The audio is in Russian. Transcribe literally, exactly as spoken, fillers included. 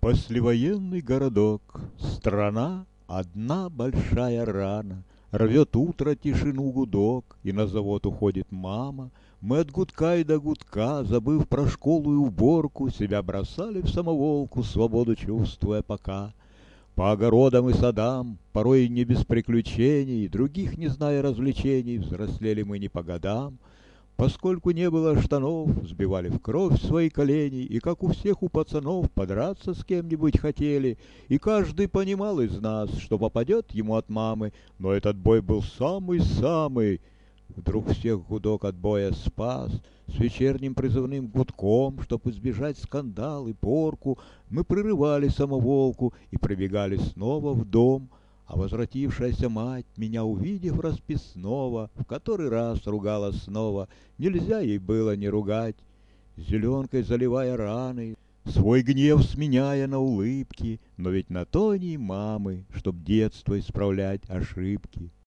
Послевоенный городок, страна, одна большая рана. Рвет утро тишину гудок, и на завод уходит мама. Мы от гудка и до гудка, забыв про школу и уборку, себя бросали в самоволку, свободу чувствуя пока. По огородам и садам, порой не без приключений, других не зная развлечений, взрослели мы не по годам. Поскольку не было штанов, сбивали в кровь свои колени, и, как у всех у пацанов, подраться с кем-нибудь хотели. И каждый понимал из нас, что попадет ему от мамы, но этот бой был самый-самый. Вдруг всех гудок от боя спас. С вечерним призывным гудком, чтоб избежать скандал и порку, мы прерывали самоволку и прибегали снова в дом. А возвратившаяся мать, меня увидев расписного, в который раз ругала снова, нельзя ей было не ругать. Зеленкой заливая раны, свой гнев сменяя на улыбки, но ведь на то не мамы, чтоб детство исправлять ошибки.